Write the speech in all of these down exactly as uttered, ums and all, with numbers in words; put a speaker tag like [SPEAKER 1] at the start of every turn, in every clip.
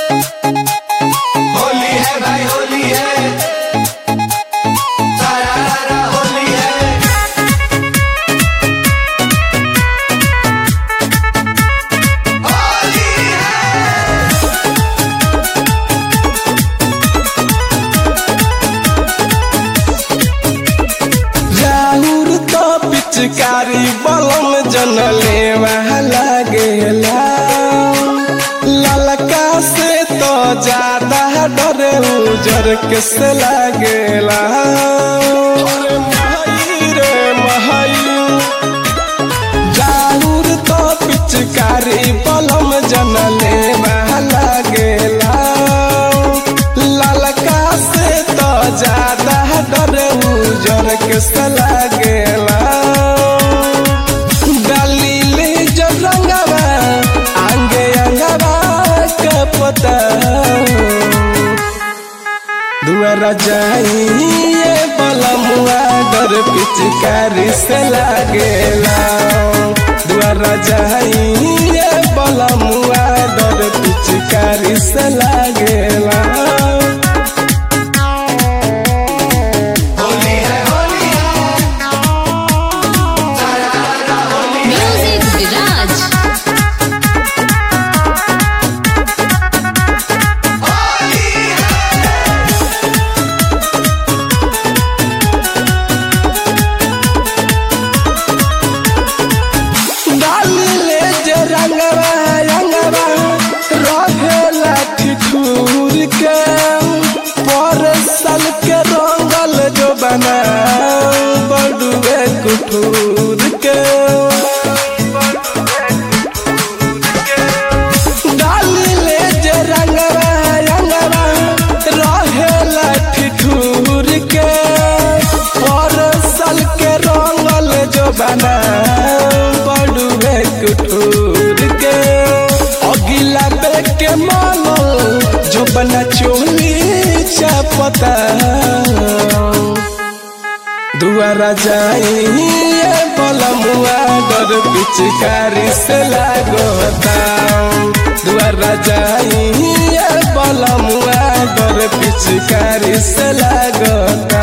[SPEAKER 1] होली है भाई होली है, सारा रारा होली है। होली
[SPEAKER 2] राहुर तो पिचकारी बलम जनले वाला गेला ललका से तो ज्यादा डरे उजर किसे लागेला अरे महई रे महई राहुर तो पिचकारी बलम जनले वाला गेला ललका से तो ज्यादा डरे उजर किसे लागेला डालीले जब रंगवा आंगे अंगवा के पता दुआरा जाइए बलमुआ डर पिचकारी से लागेला दुआरा जाइए बलमुआ डर पिचकारी से लागेला
[SPEAKER 1] होली है होली है, सारा रारा होली है।
[SPEAKER 3] म्यूजिक विराज
[SPEAKER 1] होली
[SPEAKER 2] डालीले जे रंगवा रंगवा रहेला ठिठुर के पर सल के रंगल जो बना बड़ुए कुठूर के डालीले जे रंगवा रंगवा रहेला ठिठुर के पर सल के रंगल जो बना बड़ुए कुठूर के अगिला पे के मानल जो बना चोली चापता दुआरा जाइए बलमुआ डर पिचकारी से लागोता दुआरा जाइए बलमुआ डर पिचकारी से लागोता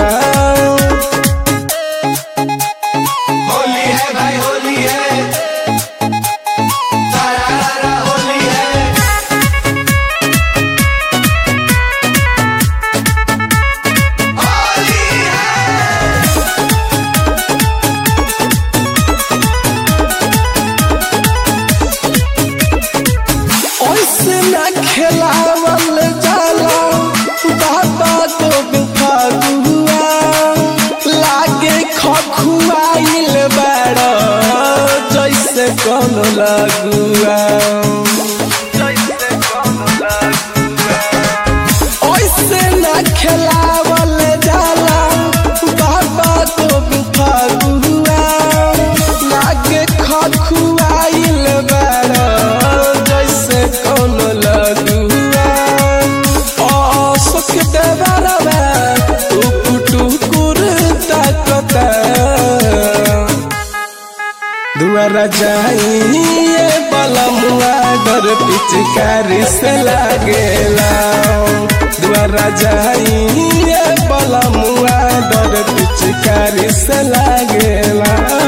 [SPEAKER 1] होली है भाई होली है, सारा रारा होली है। होली
[SPEAKER 2] ओइसे ना खेलावल जाला बाबा तो बिफागुआ लागे खखुआइल बड़ जैसे कौन लगुआ ओइसे ना खेलावल जाला बाबा तो बिफागुआ लागे खखुआइल बड़ जैसे कौन लगुआ अशोक देवरवा टुकुर टुकुर ताकता दुआरा जाइए बलमुआ डर पिचकारी से लागेला दुआरा जाइए बलमुआ डर पिचकारी से लागेला।